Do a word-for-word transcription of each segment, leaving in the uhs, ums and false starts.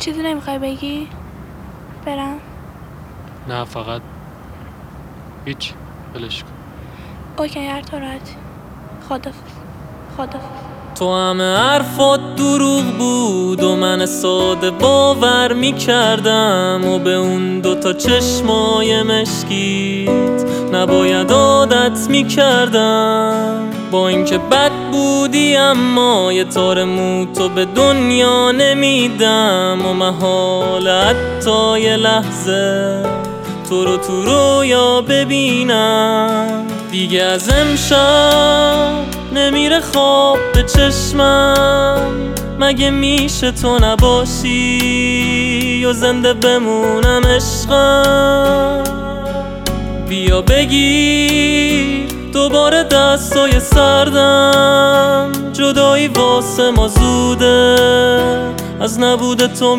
چیزی نمیخوای بگی؟ برم؟ نه فقط هیچ بلش کن. اوکی هر طور راحتی. خدافظ. خدافظ. تو همه حرفات دروغ بود و من ساده باور میکردم و به اون دوتا چشمای مشکیت نباید عادت میکردم. با اینکه بد بودی اما یه تار مو تو به دنیا نمیدم و محال حتی یه لحظه تو رو تو رویا ببینم. دیگه از امشب نمیره خواب به چشمم، مگه میشه تو نباشی و زنده بمونم عشقم. بیا بگیر دوباره دستای سردم، جدایی واسه ما زوده، از نبود تو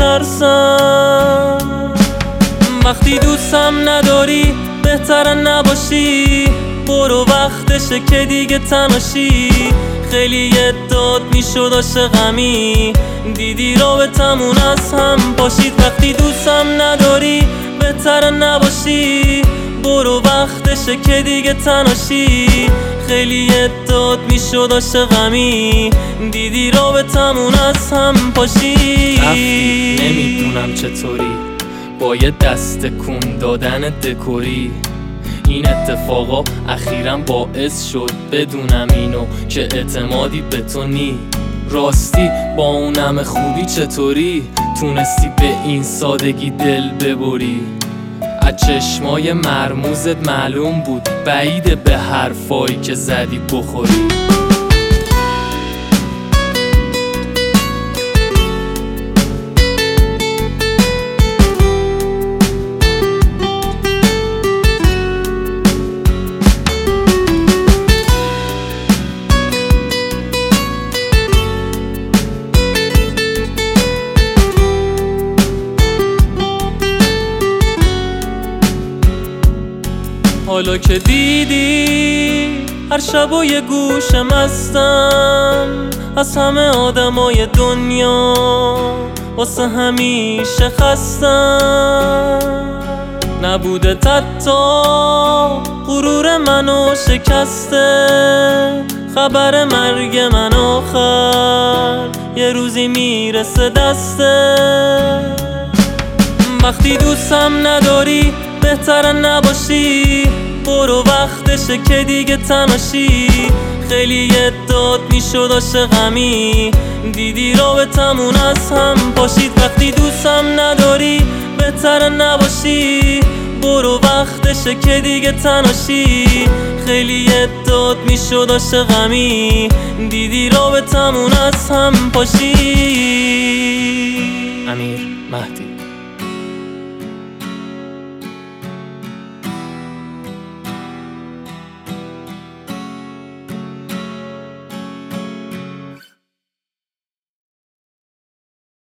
میترسم. وقتی دوستم نداری بهتره نباشی، برو وقتشه که دیگه تنهاشی. خیلی داد میشد عاشقمی، دیدی رابطمون از هم پاشید. وقتی دوستم نداری بهتره نباشی، برو وقتشه که دیگه تنهاشی. خیلی داد میشد عاشقمی، دیدی رابطمون از هم پاشید. رفتی نمیدونم چطوری با یه دست کون دادن دکوری، این اتفاقا اخیراً باعث شد بدونم اینو که اعتمادی به تو نی. راستی با اون همه خوبی چطوری تونستی به این سادگی دل ببری؟ از چشمای مرموزت معلوم بود بعیده به حرفایی که زدی بخوری. حالا که دیدی هر شب و یه گوشم هستم، از همه آدمای دنیا واسه همیشه خستم. نبوده تتا غرور منو شکسته، خبر مرگ من آخر یه روزی میرسه دسته. وقتی دوستم نداری بهتره نباشی، برو وقتشه که دیگه تنهاشی. خیلی داد میشد عاشقمی، دیدی رابطمون از هم پاشید. وقتی دوستم نداری بهتره نباشی، برو وقتشه که دیگه تنهاشی. خیلی داد میشد عاشقمی، دیدی رابطمون از هم پاشید. امیر مهدی.